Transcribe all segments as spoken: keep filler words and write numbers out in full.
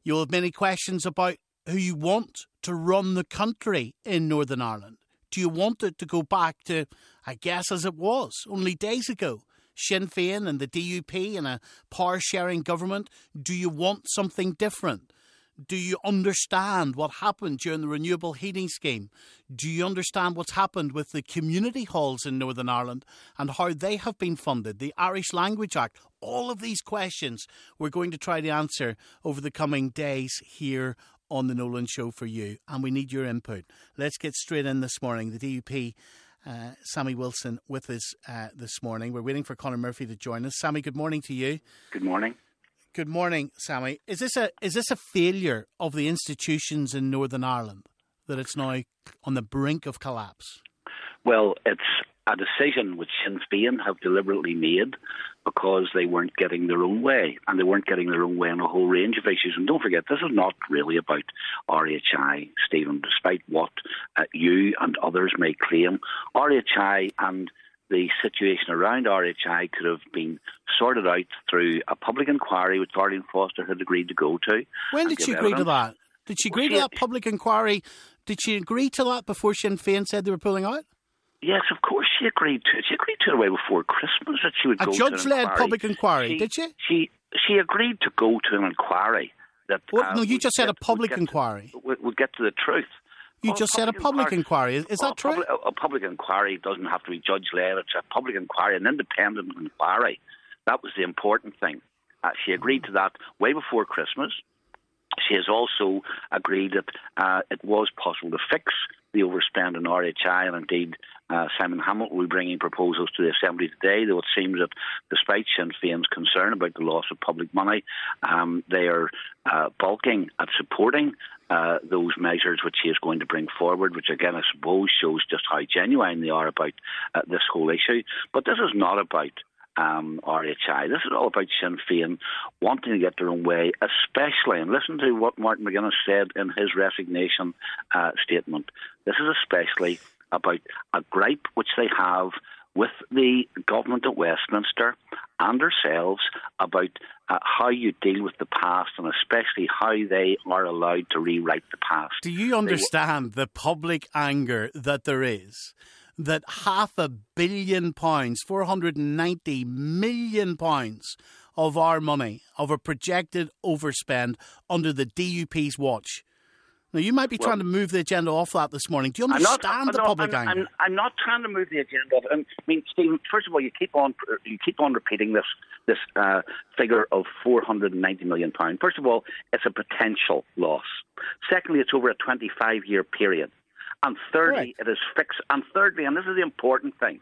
You'll have many questions about who you want to run the country in Northern Ireland. Do you want it to go back to, I guess, as it was only days ago? Sinn Féin and the D U P in a power-sharing government? Do you want something different? Do you understand what happened during the renewable heating scheme? Do you understand what's happened with the community halls in Northern Ireland and how they have been funded? The Irish Language Act? All of these questions we're going to try to answer over the coming days here on the Nolan Show for you. And we need your input. Let's get straight in this morning. The D U P, uh, Sammy Wilson, with us uh, this morning. We're waiting for Conor Murphy to join us. Sammy, good morning to you. Good morning. Good morning, Sammy. Is this a is this a failure of the institutions in Northern Ireland, that it's now on the brink of collapse? Well, it's a decision which Sinn Féin have deliberately made because they weren't getting their own way, and they weren't getting their own way on a whole range of issues. And don't forget, this is not really about R H I, Stephen, despite what uh, you and others may claim. R H I and the situation around R H I could have been sorted out through a public inquiry which Arlene Foster had agreed to go to. When did she agree evidence. to that? Did she agree well, she, to that public inquiry? Did she agree to that before Sinn Féin said they were pulling out? Yes, of course she agreed to it. She agreed to it way before Christmas that she would a go to an inquiry. A judge-led public inquiry, she, did she? She she agreed to go to an inquiry. That, well, uh, no, you just said get, a public get inquiry. To, we'll get to the truth. You well, just said a public inquiry. Is, is well, that true? A public, a public inquiry doesn't have to be judge-led. It's a public inquiry, an independent inquiry. That was the important thing. Uh, she agreed to that way before Christmas. She has also agreed that uh, it was possible to fix the overspend in R H I, and indeed uh, Simon Hamilton will be bringing proposals to the Assembly today, though it seems that despite Sinn Féin's concern about the loss of public money, um, they are uh, balking at supporting uh, those measures which he is going to bring forward, which again I suppose shows just how genuine they are about uh, this whole issue. But this is not about Um, R H I. This is all about Sinn Féin wanting to get their own way, especially, and listen to what Martin McGuinness said in his resignation uh, statement, this is especially about a gripe which they have with the government at Westminster and ourselves about uh, how you deal with the past, and especially how they are allowed to rewrite the past. Do you understand they, the public anger that there is? That half a billion pounds, four hundred ninety million pounds of our money, of a projected overspend under the D U P's watch. Now, you might be well, trying to move the agenda off that this morning. Do you understand I'm not, the I'm public not, anger? I'm, I'm not trying to move the agenda off. I mean, Stephen, first of all, you keep on you keep on repeating this this uh, figure of four hundred ninety million pounds. First of all, it's a potential loss. Secondly, it's over a twenty-five year period. And thirdly, Correct. it is fixed. And thirdly, and this is the important thing,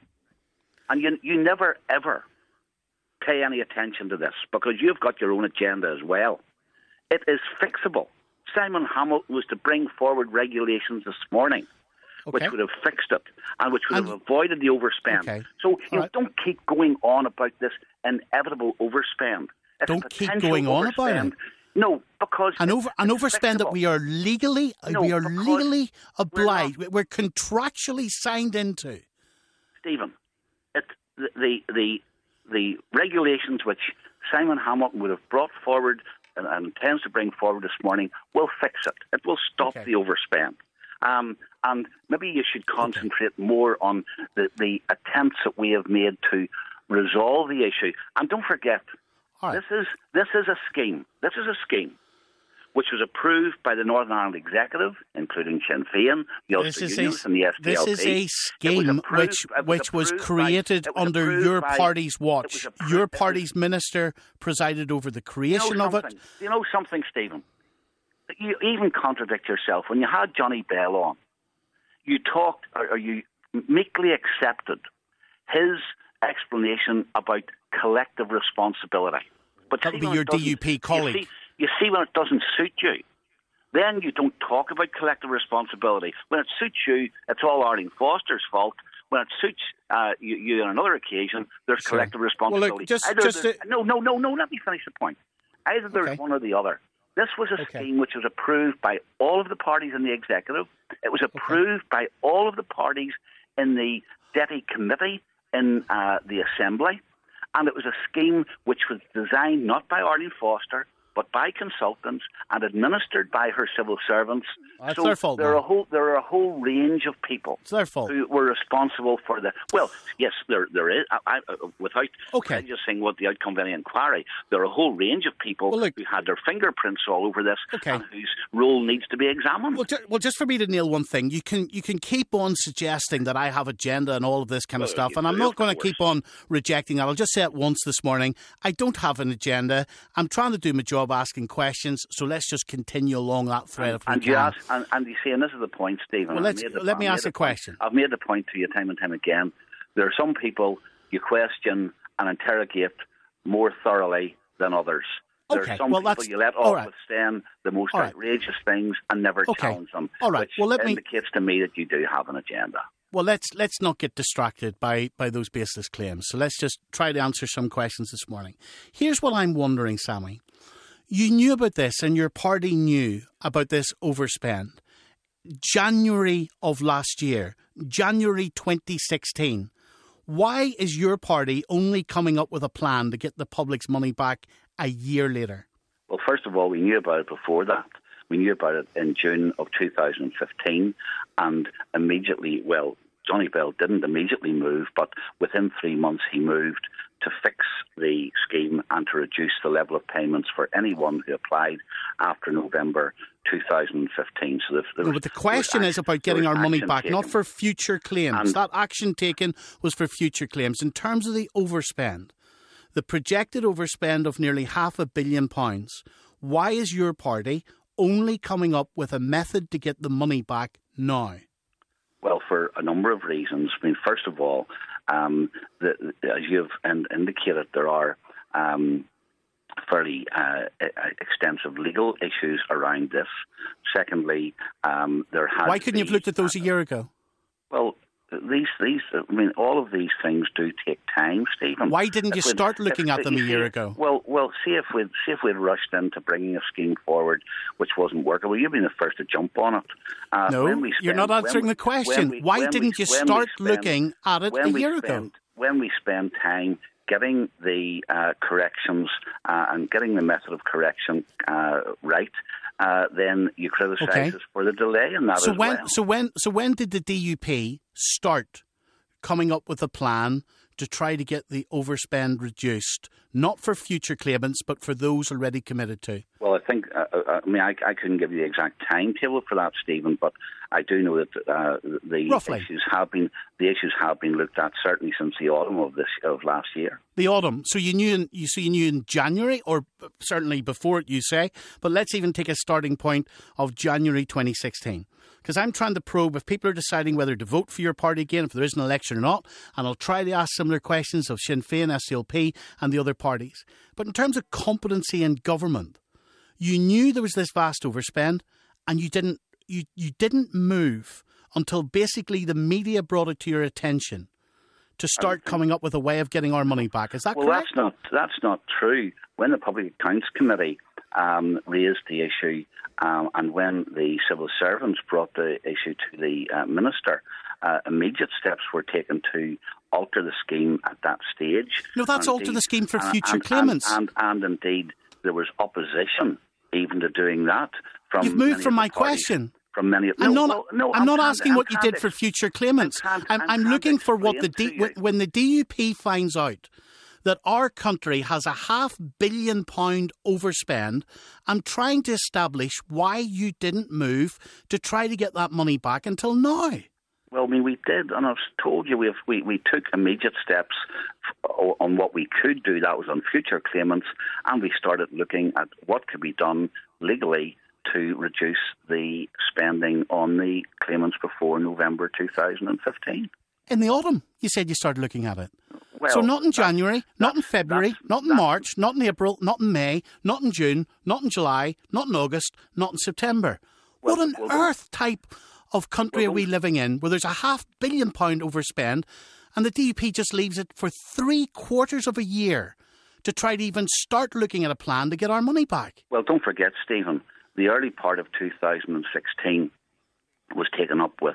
and you you never, ever pay any attention to this because you've got your own agenda as well. It is fixable. Simon Hamilton was to bring forward regulations this morning okay. which would have fixed it and which would and, have avoided the overspend. Okay. So you know, right. don't keep going on about this inevitable overspend. It's don't keep going on overspend. about it. No, because an over an overspend that we are legally no, we are legally obliged, we're, we're contractually signed into. Stephen, it, the, the the the regulations which Simon Hamilton would have brought forward and, and intends to bring forward this morning will fix it. It will stop okay. the overspend. Um, and maybe you should concentrate okay. more on the, the attempts that we have made to resolve the issue. And don't forget. Right. This is this is a scheme. This is a scheme which was approved by the Northern Ireland Executive, including Sinn Féin, the Ulster Unions, and the S D L P. This is a scheme approved, which was which was created by, was under your by, party's watch. Approved, your party's minister presided over the creation you know of it. You know something, Stephen? You even contradict yourself. When you had Johnny Bell on, you talked, or, or you meekly accepted his explanation about collective responsibility. But that would be your D U P colleague. You see, you see when it doesn't suit you, then you don't talk about collective responsibility. When it suits you, it's all Arlene Foster's fault. When it suits uh, you, you on another occasion, there's sure. collective responsibility. Well, look, just, Either just the, to... No, no, no, no, let me finish the point. Either there's okay. one or the other. This was a okay. scheme which was approved by all of the parties in the executive. It was approved okay. by all of the parties in the Deputy Committee in uh, the Assembly. And it was a scheme which was designed not by Arlene Foster, but by consultants and administered by her civil servants. That's so their fault. There are, now. a whole, there are a whole range of people it's their fault. who were responsible for the... Well, yes, there there is. I, I, without okay. just saying what the outcome of any inquiry, there are a whole range of people well, look, who had their fingerprints all over this okay. and whose role needs to be examined. Well, ju- well, just for me to nail one thing, you can you can keep on suggesting that I have agenda and all of this kind of well, stuff, and I'm do, not going to course. keep on rejecting that. I'll just say it once this morning. I don't have an agenda. I'm trying to do my job asking questions, so let's just continue along that thread. And, if we and can. you ask, and, and you see, and this is the point, Stephen. Well, let's, the, let me I've ask a question. Point, I've made the point to you time and time again. There are some people you question and interrogate more thoroughly than others. There okay. are some well, people that's, you let all off right. withstand the most all right. outrageous things and never okay. challenge them, all right. which well, let indicates me... to me that you do have an agenda. Well, let's let's not get distracted by, by those baseless claims. So let's just try to answer some questions this morning. Here's what I'm wondering, Sammy. You knew about this and your party knew about this overspend. January of last year, January twenty sixteen. Why is your party only coming up with a plan to get the public's money back a year later? Well, first of all, we knew about it before that. We knew about it in June of two thousand fifteen, and immediately, well, Johnny Bell didn't immediately move, but within three months he moved to fix the scheme and to reduce the level of payments for anyone who applied after November two thousand fifteen. So there no, was, but the question is action, about getting our money back, taken. not for future claims. And that action taken was for future claims. In terms of the overspend, the projected overspend of nearly half a billion pounds, why is your party only coming up with a method to get the money back now? Well, for a number of reasons. I mean, first of all, um, the, as you've indicated, there are um, fairly uh, extensive legal issues around this. Secondly, um, there has Why couldn't you have looked at those a year ago? Well, these, these, I mean, all of these things do take time, Stephen. Why didn't you start looking at them a year ago? Well, well, see if we see if we'd rushed into bringing a scheme forward which wasn't workable. You've been the first to jump on it. Uh, no, when we spend, you're not answering we, the question. We, Why didn't we, you start spend, looking at it a year spend, ago? When we spend time getting the uh, corrections uh, and getting the method of correction uh, right, uh, then you criticise okay. us for the delay in that so as when, well. So when, so when did the D U P start coming up with a plan to try to get the overspend reduced, not for future claimants, but for those already committed to? Well, I think, uh, I mean, I, I couldn't give you the exact timetable for that, Stephen, but I do know that uh, the Roughly. issues have been the issues have been looked at certainly since the autumn of this of last year. The autumn. So you knew in, you so you knew in January, or certainly before it, you say. But let's even take a starting point of January twenty sixteen. Because I'm trying to probe if people are deciding whether to vote for your party again, if there is an election or not, and I'll try to ask similar questions of Sinn Féin, S D L P and the other parties. But in terms of competency in government, you knew there was this vast overspend and you didn't you, you didn't move until basically the media brought it to your attention to start coming up with a way of getting our money back. Is that well, correct? Well, that's not, that's not true. When the Public Accounts Committee um, raised the issue um, and when the civil servants brought the issue to the uh, Minister, uh, immediate steps were taken to alter the scheme at that stage. No, that's and alter indeed, the scheme for and, future and, claimants. And, and, and indeed, there was opposition even to doing that. From You've moved many from of the my parties. question. From many, I'm no, not, well, no, I'm I'm not trying asking to, what you I'm did for future claimants. I'm, I'm, I'm, I'm I'm looking for what the D, you. when the D U P finds out that our country has a half billion pound overspend, I'm trying to establish why you didn't move to try to get that money back until now. Well, I mean, we did, and I've told you, we've, we we took immediate steps on what we could do. That was on future claimants, and we started looking at what could be done legally to reduce the spending on the claimants before November two thousand fifteen. In the autumn, you said you started looking at it. Well, so not in January, not in February, that's, not in that's, March, not in April, not in May, not in June, not in July, not in August, not in September. Well, what on well, earth type of country well, are we living in where there's a half billion pound overspend and the D U P just leaves it for three quarters of a year to try to even start looking at a plan to get our money back? Well, don't forget, Stephen, the early part of two thousand sixteen was taken up with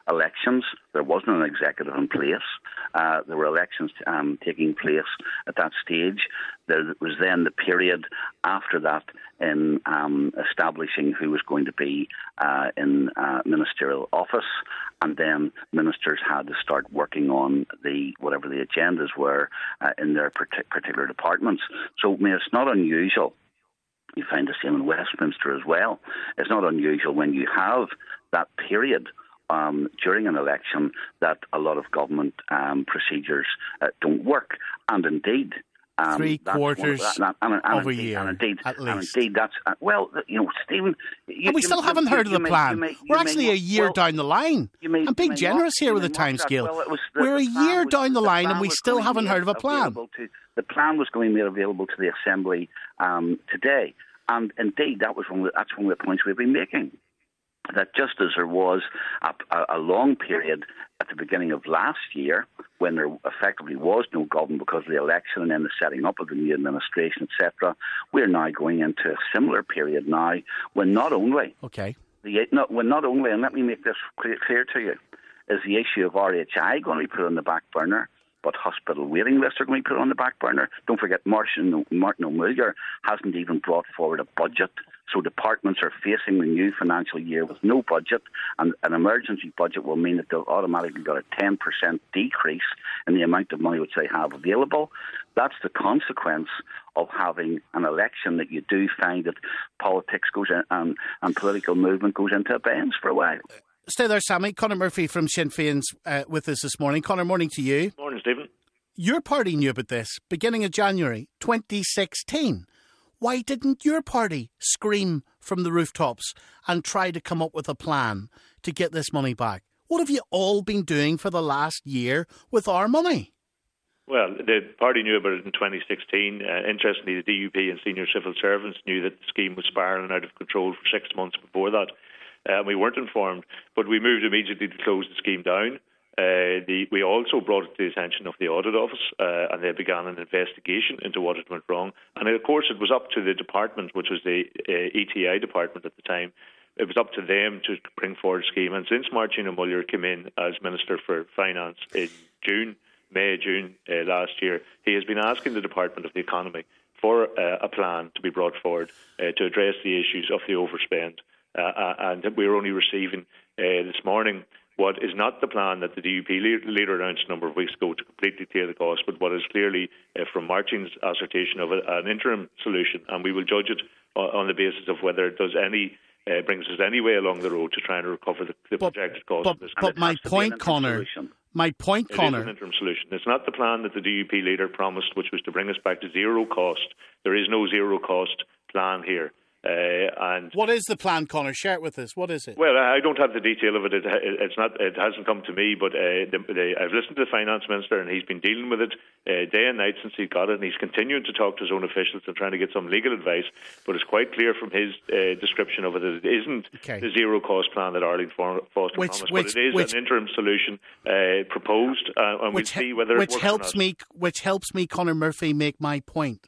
elections. There wasn't an executive in place. Uh, there were elections um, taking place at that stage. There was then the period after that in um, establishing who was going to be uh, in uh, ministerial office, and then ministers had to start working on the whatever the agendas were uh, in their partic- particular departments. So, I mean, it's not unusual. You find the same in Westminster as well. It's not unusual when you have that period um, during an election that a lot of government um, procedures uh, don't work. And indeed, um, three quarters of, that, and, and, and of a indeed, year, and indeed, at least. And indeed, that's uh, well, you know, Stephen. You, and we you, still you, haven't you, heard you, of the may, plan. you may, We're you actually may, a year well, down the line. May, I'm being generous not, here with the time scale. Well, it was the, We're the a year was, down the, the line, and we still haven't heard of a plan. To, the plan was going to be made available to the Assembly um, today. And indeed, that was one of the, that's one of the points we've been making. That just as there was a, a, a long period at the beginning of last year when there effectively was no government because of the election and then the setting up of the new administration, et cetera, we're now going into a similar period now when not only okay, the not, when not only, and let me make this clear, clear to you, is the issue of R H I going to be put on the back burner, but hospital waiting lists are going to be put on the back burner. Don't forget, Martin, Martin O'Muir hasn't even brought forward a budget. So departments are facing the new financial year with no budget, and an emergency budget will mean that they'll automatically get a ten percent decrease in the amount of money which they have available. That's the consequence of having an election that you do find that politics goes in and, and political movement goes into abeyance for a while. Stay there, Sammy. Conor Murphy from Sinn Féin's uh, with us this morning. Conor, morning to you. Morning, Stephen. Your party knew about this beginning of January twenty sixteen. Why didn't your party scream from the rooftops and try to come up with a plan to get this money back? What have you all been doing for the last year with our money? Well, the party knew about it in twenty sixteen. Uh, interestingly, the D U P and senior civil servants knew that the scheme was spiralling out of control for six months before that. Uh, we weren't informed, but we moved immediately to close the scheme down. Uh, the, we also brought it to the attention of the Audit Office, uh, and they began an investigation into what had went wrong. And of course, it was up to the department, which was the uh, E T I department at the time. It was up to them to bring forward a scheme. And since Martin O'Muir came in as Minister for Finance in June, May, June uh, last year, he has been asking the Department of the Economy for uh, a plan to be brought forward uh, to address the issues of the overspend. Uh, and we're only receiving uh, this morning what is not the plan that the D U P leader announced a number of weeks ago to completely clear the cost, but what is clearly, uh, from Martin's assertion of a, an interim solution, and we will judge it on, on the basis of whether it does any uh, brings us any way along the road to try and recover the, the but, projected cost but, of this. But my point, Conor, my point, Conor, it is an interim solution. It's not the plan that the D U P leader promised, which was to bring us back to zero cost. There is no zero cost plan here. Uh, and what is the plan, Conor? Share it with us. What is it? Well, I don't have the detail of it. it it's not. It hasn't come to me. But uh, the, the, I've listened to the finance minister, and he's been dealing with it uh, day and night since he got it. And he's continuing to talk to his own officials and trying to get some legal advice. But it's quite clear from his uh, description of it that it isn't okay. the zero cost plan that Arlene Foster which, promised. Which, but it is which, an interim solution uh, proposed, uh, and we'll see whether which it works helps or not. me. Which helps me, Conor Murphy, make my point.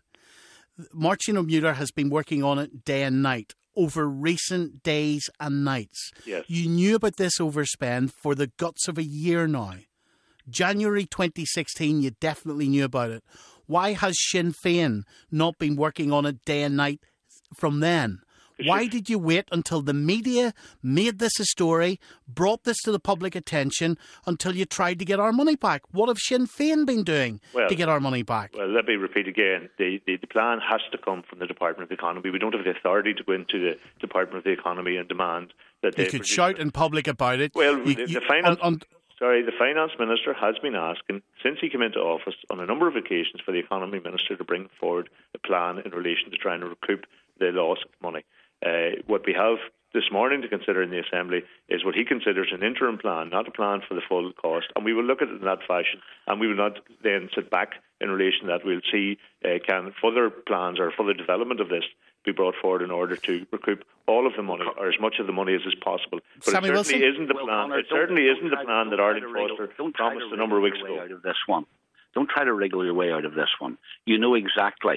Martin O'Muir has been working on it day and night over recent days and nights. Yes. You knew about this overspend for the guts of a year now. January twenty sixteen, you definitely knew about it. Why has Sinn Féin not been working on it day and night from then? Why did you wait until the media made this a story, brought this to the public attention, until you tried to get our money back? What have Sinn Féin been doing well, to get our money back? Well, let me repeat again. The, the, the plan has to come from the Department of the Economy. We don't have the authority to go into the Department of the Economy and demand that they... You could shout in public about it. Well, you, the, you, the finance... On, on, Sorry, the Finance Minister has been asking, since he came into office, on a number of occasions for the Economy Minister to bring forward a plan in relation to trying to recoup the loss of money. Uh, what we have this morning to consider in the Assembly is what he considers an interim plan, not a plan for the full cost. And we will look at it in that fashion. And we will not then sit back in relation to that. We'll see uh, can further plans or further development of this be brought forward in order to recoup all of the money or as much of the money as is possible. But Sammy it certainly Wilson? isn't the well, plan. Conor, it certainly don't, isn't don't the plan try, that Arlene wriggle, Foster promised a number of weeks ago. Out of this one. Don't try to wriggle your way out of this one. You know exactly.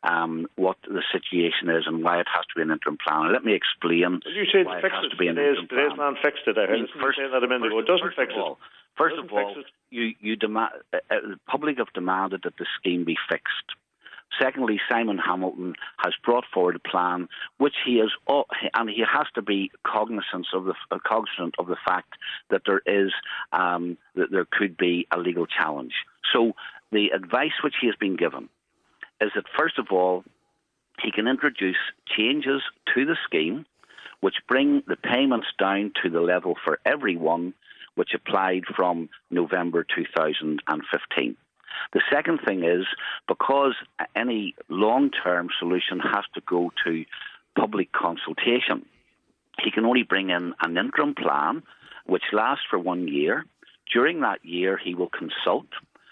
um, what the situation is and why it has to be an interim plan. Let me explain. Well, you said why fix it has it. to be an Today's, interim today's plan. man fixed it. I heard I mean, you first, saying that a minute ago. It doesn't first fix of all, it. First doesn't of all, fix it. you, you demand, uh, uh, the public have demanded that the scheme be fixed. Secondly, Simon Hamilton has brought forward a plan which he is, and he has to be cognizant of the uh, cognizant of the fact that there is um, that there could be a legal challenge. So the advice which he has been given is that first of all, he can introduce changes to the scheme which bring the payments down to the level for everyone which applied from November two thousand fifteen. The second thing is, because any long-term solution has to go to public consultation, he can only bring in an interim plan which lasts for one year. During that year, he will consult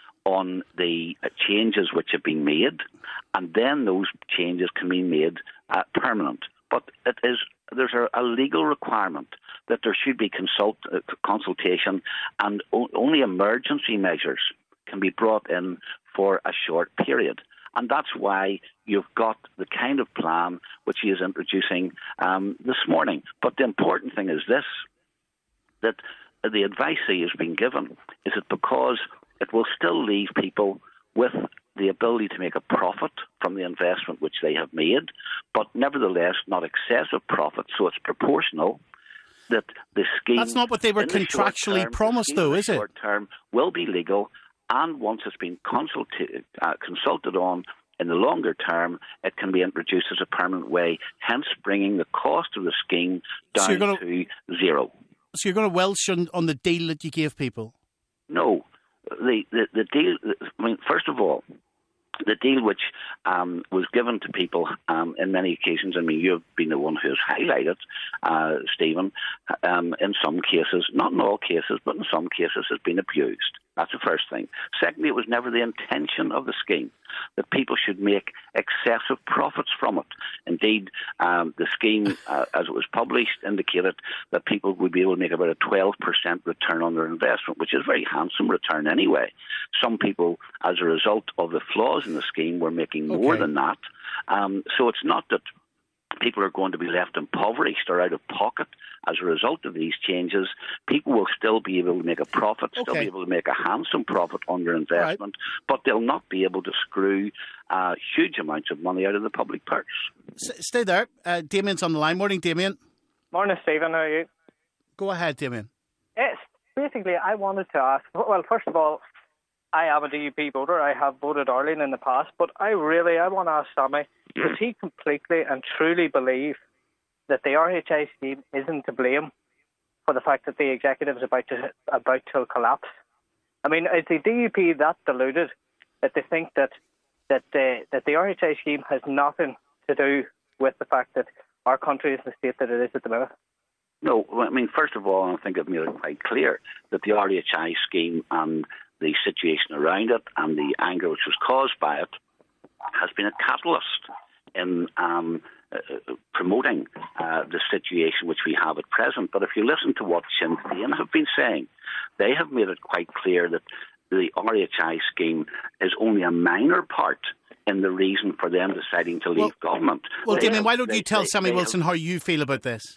on the changes which have been made, and then those changes can be made uh, permanent. But it is there's a, a legal requirement that there should be consult, uh, consultation, and o- only emergency measures can be brought in for a short period. And that's why you've got the kind of plan which he is introducing um, this morning. But the important thing is this, that the advice he has been given is that because it will still leave people with the ability to make a profit from the investment which they have made, but nevertheless not excessive profit, so it's proportional, that the scheme... That's not what they were contractually term, promised, though, is it? The short term will be legal, and once it's been consulted, uh, consulted on in the longer term, it can be introduced as a permanent way, hence bringing the cost of the scheme down so gonna, to zero. So you're going to welsh on, on the deal that you gave people? No. The, the, the deal, I mean, first of all, the deal which um, was given to people um, in many occasions, I mean, you've been the one who has highlighted, uh, Stephen, um, in some cases, not in all cases, but in some cases has been abused. That's the first thing. Secondly, it was never the intention of the scheme that people should make excessive profits from it. Indeed, um, the scheme, uh, as it was published, indicated that people would be able to make about a twelve percent return on their investment, which is a very handsome return anyway. Some people, as a result of the flaws in the scheme, were making more okay. than that. Um, so it's not that people are going to be left impoverished or out of pocket as a result of these changes. People will still be able to make a profit, okay. still be able to make a handsome profit on their investment, right. but they'll not be able to screw uh, huge amounts of money out of the public purse. S- stay there. Uh, Damien's on the line. Morning, Damien. Morning, Stephen. How are you? Go ahead, Damien. Yes, basically, I wanted to ask, well, first of all, I am a D U P voter. I have voted Arlene in the past, but I really, I want to ask Sammy, does he completely and truly believe that the R H I scheme isn't to blame for the fact that the executive is about to about to collapse? I mean, is the D U P that deluded that they think that that the that the R H I scheme has nothing to do with the fact that our country is the state that it is at the minute? No, I mean, first of all, I think I've made it quite clear that the R H I scheme and the situation around it and the anger which was caused by it has been a catalyst in um, uh, promoting uh, the situation which we have at present. But if you listen to what Sinn Féin have been saying, they have made it quite clear that the R H I scheme is only a minor part in the reason for them deciding to leave well, government. Well, they Damien, have, why don't they, you tell they, Sammy they Wilson have, how you feel about this?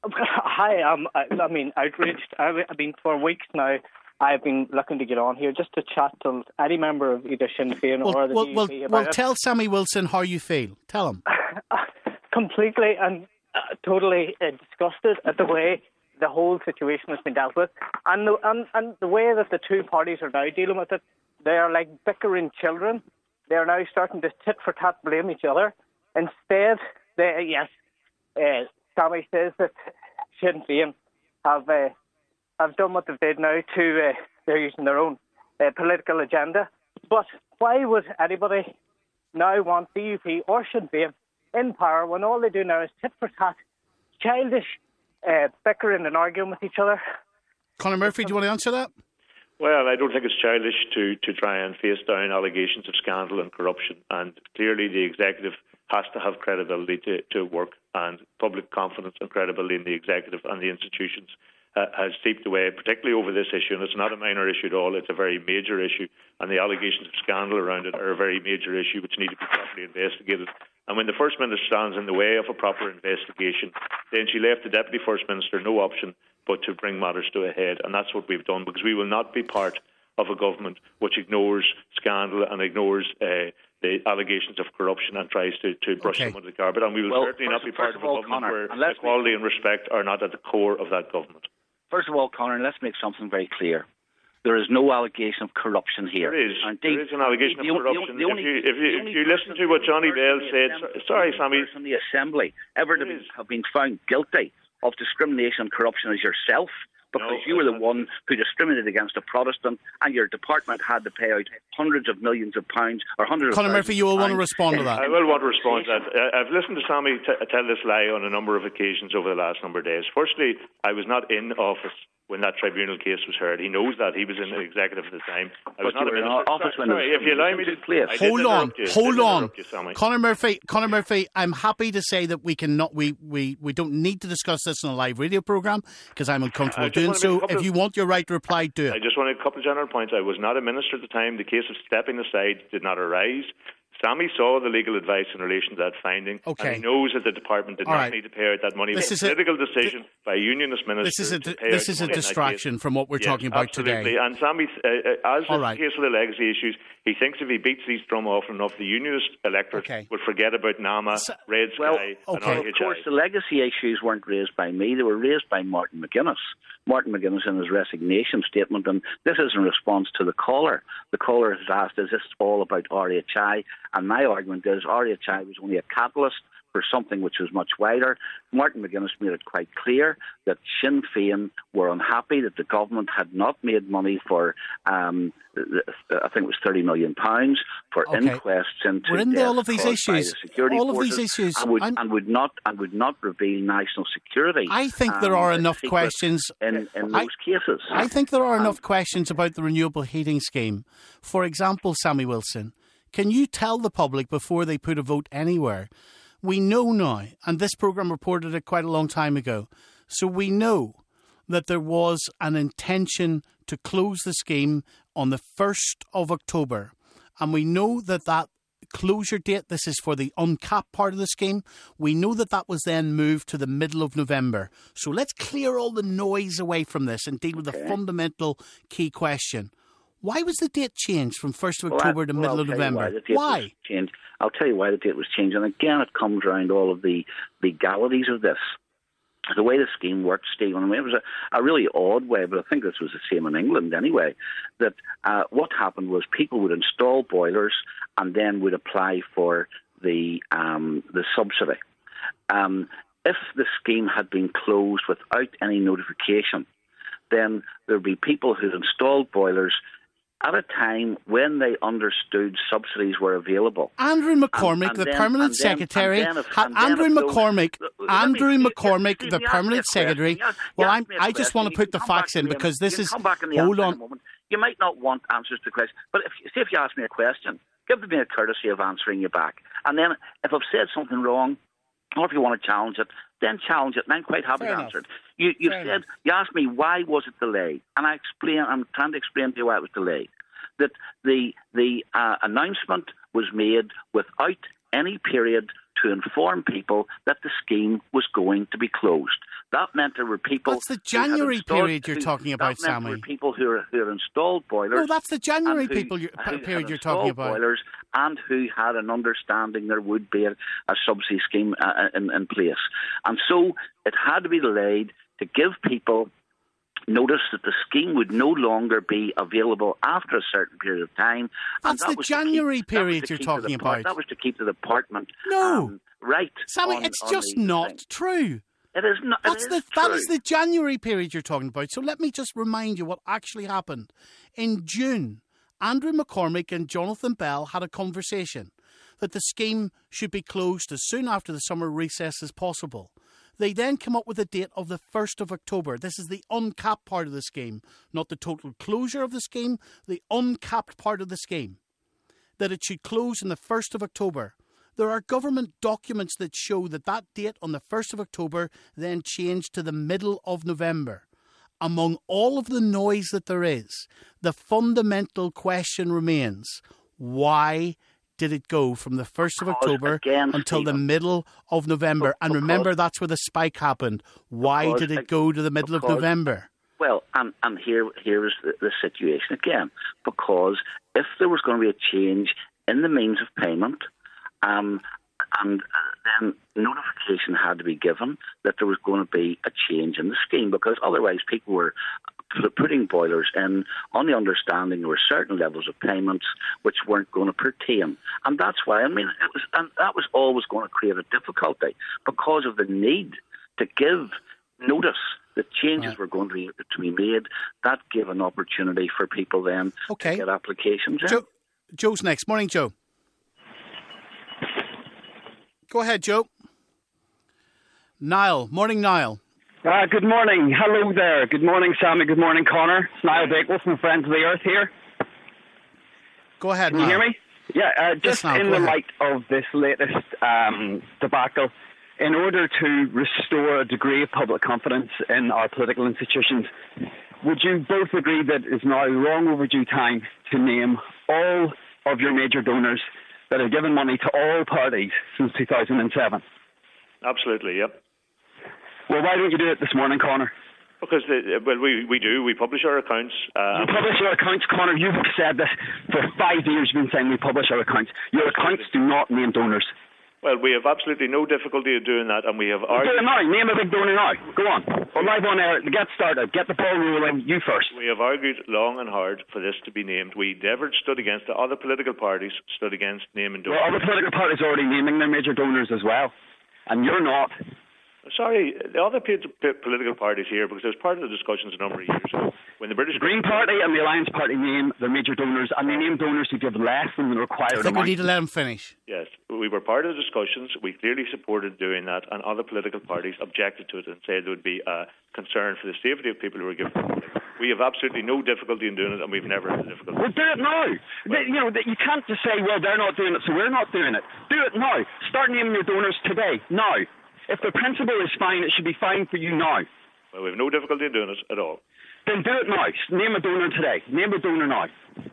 I am, I mean, outraged. I mean, for weeks now, I've been looking to get on here just to chat to any member of either Sinn Féin well, or the well, D U P well, about well, it. tell Sammy Wilson how you feel. Tell him. Completely and uh, totally uh, disgusted at the way the whole situation has been dealt with, and the, and, and the way that the two parties are now dealing with it. They are like bickering children. They are now starting to tit for tat blame each other. Instead, they, yes, uh, Sammy says that Sinn Féin have uh, have done what they've did now to uh, they're using their own uh, political agenda. But why would anybody now want D U P or Sinn Féin in power when all they do now is tit for tat, childish, uh, bickering and arguing with each other? Conor Murphy, do you want to answer that? Well, I don't think it's childish to, to try and face down allegations of scandal and corruption. And clearly the executive has to have credibility to, to work, and public confidence and credibility in the executive and the institutions uh, has seeped away, particularly over this issue, and it's not a minor issue at all. It's a very major issue, and the allegations of scandal around it are a very major issue which need to be properly investigated. And when the First Minister stands in the way of a proper investigation, then she left the Deputy First Minister no option but to bring matters to a head, and that's what we've done, because we will not be part of a government which ignores scandal and ignores uh, the allegations of corruption and tries to, to brush okay. them under the carpet. And we will well, certainly first, not be part of, of a all, government Conor, where equality and respect are not at the core of that government. First of all, Conor, let's make something very clear. There is no allegation of corruption here. There is. Indeed, there is an allegation the, of corruption. The, the only, if you, if you, if you listen to what Johnny Bell said, assembly, sorry, Sammy. The the Assembly ever to be, have been found guilty of discrimination and corruption as yourself, because no, you were the one who discriminated against a Protestant, and your department had to pay out hundreds of millions of pounds or hundreds Conor of Murphy, you will want to pounds. respond to that. I will want to respond to that. Uh, I've listened to Sammy t- tell this lie on a number of occasions over the last number of days. Firstly, I was not in office when that tribunal case was heard. He knows that. He was in the executive at the time. I was But not you a were in minister. office when Sorry, it was- if you allow me to... place. I didn't Hold on, interrupt you. I hold didn't on. interrupt you, Sammy. Conor Murphy, Conor Murphy, I'm happy to say that we cannot, we, we, we don't need to discuss this in a live radio programme because I'm uncomfortable I just doing want to make so. a couple If of- you want your right to reply, do I it. just wanted a couple of general points. I was not a minister at the time. The case of stepping aside did not arise. Sammy saw the legal advice in relation to that finding, Okay. and he knows that the department did All not right. need to pay out that money. This It was is a a- political decision by a unionist minister. This is a, to pay this out is a money in that distraction case. from what we're Yes, talking about absolutely. today. And Sammy, uh, uh, as All is right. the case with the legacy issues, he thinks if he beats these drum often enough, the unionist electorate Okay. will forget about NAMA, So- Red Well, Sky, and okay. R Of H I. course, the legacy issues weren't raised by me. They were raised by Martin McGuinness. Martin McGuinness in his resignation statement, and this is in response to the caller. The caller has asked, is this all about R H I? And my argument is R H I was only a catalyst for something which was much wider. Martin McGuinness made it quite clear that Sinn Féin were unhappy that the government had not made money for, um, I think it was thirty million pounds, for Okay. inquests into We're into deaths all of these caused by issues. the security All of forces, these issues. and would, I'm- and would not and would not reveal national security. I think there um, are enough secrets questions. in, in I- those cases. I think there are Um, enough questions about the renewable heating scheme. For example, Sammy Wilson, can you tell the public before they put a vote anywhere? We know now, and this programme reported it quite a long time ago, so we know that there was an intention to close the scheme on the first of October. And we know that that closure date, this is for the uncapped part of the scheme, we know that that was then moved to the middle of November. So let's clear all the noise away from this and deal with the fundamental key question. Why was the date changed from first of Well, October I- to well, middle I'll of tell you November? Why? The date Why? was changed. I'll tell you why the date was changed. And again, it comes around all of the legalities of this. The way the scheme worked, Stephen, I mean, it was a, a really odd way, but I think this was the same in England anyway, that uh, what happened was people would install boilers and then would apply for the, um, the subsidy. Um, if the scheme had been closed without any notification, then there would be people who installed boilers at a time when they understood subsidies were available. Andrew McCormick, And- and the then- permanent and then- secretary, and then if- had and then Andrew if those- McCormick, Let me- Andrew you- McCormick, you- the you asked permanent me a question. secretary. You asked- you Well, asked I'm, me a I just question. want to You put can the come back facts to in me because and- this you is. can come back in the Hold answer in on. a moment. You might not want answers to the question, but if, see if you ask me a question, give me a courtesy of answering you back. And then if I've said something wrong, or if you want to challenge it, then challenge it, and I'm quite happy Fair to enough. answer it. You, you Fair said, enough. you asked me why was it delayed, and I explain. I'm trying to explain to you why it was delayed. That the the uh, announcement was made without any period to inform people that the scheme was going to be closed. That meant there were people. That's the who had January installed- period you're who- talking about, that meant Sammy. There were people who are, who are installed boilers. No, that's the January and who- people you- who period had you're talking installed about. Boilers and who had an understanding there would be a, a subsidy scheme uh, in, in place, and so it had to be delayed to give people notice that the scheme would no longer be available after a certain period of time. That's and that the was to keep- January that was period to you're keep talking the depart- about. That was to keep the department No. um, right. Sammy, on- it's on just the not thing. true. It is not. That's it the is that true. is the January period you're talking about. So let me just remind you what actually happened. In June, Andrew McCormick and Jonathan Bell had a conversation that the scheme should be closed as soon after the summer recess as possible. They then come up with a date of the first of October. This is the uncapped part of the scheme, not the total closure of the scheme, the uncapped part of the scheme. That it should close on the first of October. There are government documents that show that that date on the first of October then changed to the middle of November. among all of the noise that there is, the fundamental question remains, why did it go from the first of October again, until Stephen, the middle of November? And because, remember, that's where the spike happened. Why because, did it go to the middle because, of November? Well, and, and here here is the, the situation again. Because if there was going to be a change in the means of payment, um, and uh, then notification had to be given that there was going to be a change in the scheme, because otherwise people were putting boilers in on the understanding there were certain levels of payments which weren't going to pertain. And that's why, I mean, it was, and that was always going to create a difficulty because of the need to give notice that changes right. were going to be, to be made. That gave an opportunity for people then okay. to get applications in. Joe, Joe's next. Morning, Joe. Go ahead, Joe. Niall. Morning, Niall. Uh, good morning. Hello there. Good morning, Sammy. Good morning, Connor. It's Niall Bakewell from Friends of the Earth here. Go ahead, Can Niall. you hear me? Yeah, uh, just yes, Niall, in the ahead. light of this latest um, debacle, in order to restore a degree of public confidence in our political institutions, would you both agree that it's now long overdue time to name all of your major donors that have given money to all parties since two thousand seven? Absolutely, yep. Well, why don't you do it this morning, Connor? Because, the, well, we, we do. We publish our accounts. Uh, you publish your accounts, Connor. You've said this for five years. You've been saying we publish our accounts. Your accounts do not name donors. Well, we have absolutely no difficulty in doing that, and we have argued... Do it now. Name a big donor now. Go on. We're live on air. Get started. Get the ball rolling. You first. We have argued long and hard for this to be named. We never stood against it. Other political parties stood against naming donors. Well, other political parties are already naming their major donors as well, and you're not. Sorry, the other p- p- political parties here, because I was part of the discussions a number of years ago, when the British the Green Party and the Alliance Party name their major donors, and they name donors who give less than the required I think amount. we need to let him finish. Yes, we were part of the discussions. We clearly supported doing that, and other political parties objected to it and said there would be a concern for the safety of people who were giving money. We have absolutely no difficulty in doing it, and we've never had a difficulty. Well, do it now. Well, you know, you can't just say, well, they're not doing it, so we're not doing it. Do it now. Start naming your donors today, now. If the principle is fine, it should be fine for you now. Well, we have no difficulty in doing it at all. Then do it now. Name a donor today. Name a donor now.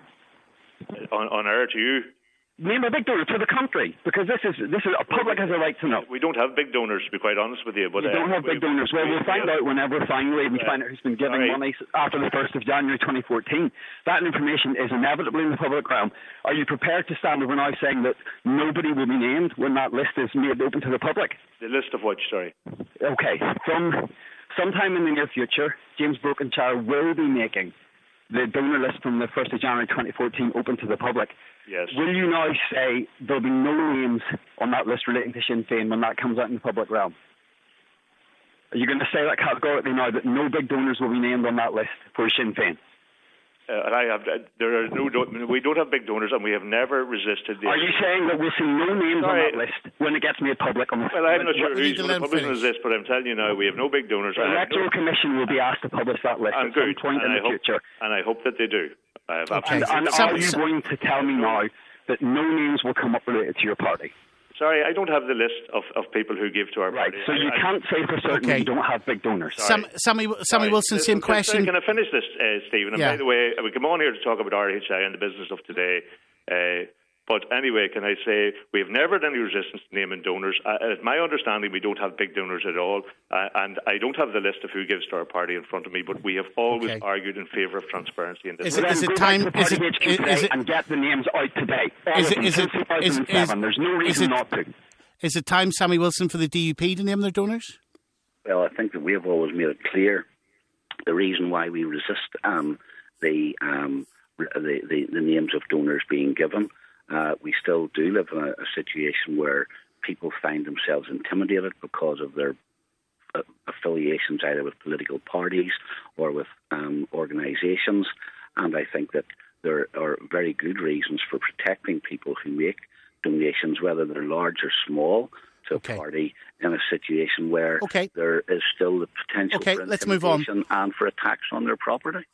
On, on air to you? Name a big donor to the country, because this is this is a public has a right to know. We don't have big donors, to be quite honest with you. But you don't uh, have big we, donors. Well, we, we'll find yeah. out whenever finally we uh, find out who's been giving sorry. money after the first of January twenty fourteen. That information is inevitably in the public realm. Are you prepared to stand over now saying that nobody will be named when that list is made open to the public? The list of what, sorry? Okay. From sometime in the near future, James Brokenshire will be making the donor list from the first of January twenty fourteen open to the public. Yes. Will you now say there'll be no names on that list relating to Sinn Féin when that comes out in the public realm? Are you going to say that categorically now, that no big donors will be named on that list for Sinn Féin? Uh, and I have, uh, there are no, do- we don't have big donors, and we have never resisted the... Are you saying that we'll see no names Sorry. on that list when it gets made public? On the well, I'm not sure who's need to going let to him publish finish. this, but I'm telling you now, we have no big donors. The I have Electoral no- Commission will be asked to publish that list I'm at good, some point in and I the hope, future. And I hope that they do. I have Okay. And, and Some- are you some- going to tell me now that no names will come up related to your party? Sorry, I don't have the list of, of people who give to our Right, party. so you I, can't say for certain Okay. you don't have big donors. Sorry. Sam, Sammy, Sammy Sorry. Wilson, same Can- question. Can I finish this, uh, Stephen? And Yeah. by the way, we come on here to talk about R H I and the business of today. Uh, but anyway, can I say we have never had any resistance to naming donors. Uh, it's my understanding we don't have big donors at all. Uh, and I don't have the list of who gives to our party in front of me, but we have always Okay. argued in favour of transparency in this. Is it- Then is go back time- to the is party it- H Q is- today is it- and get the names out today. All Is of it- them is since it- two thousand seven. is- is- There's no is reason it- not to. Is it time, Sammy Wilson, for the D U P to name their donors? Well, I think that we have always made it clear the reason why we resist um, the, um, the, the the names of donors being given. Uh, we still do live in a, a situation where people find themselves intimidated because of their uh, affiliations, either with political parties or with um, organisations. And I think that there are very good reasons for protecting people who make donations, whether they're large or small, to Okay. a party in a situation where Okay. there is still the potential Okay, for let's move on. intimidation and for attacks on their property.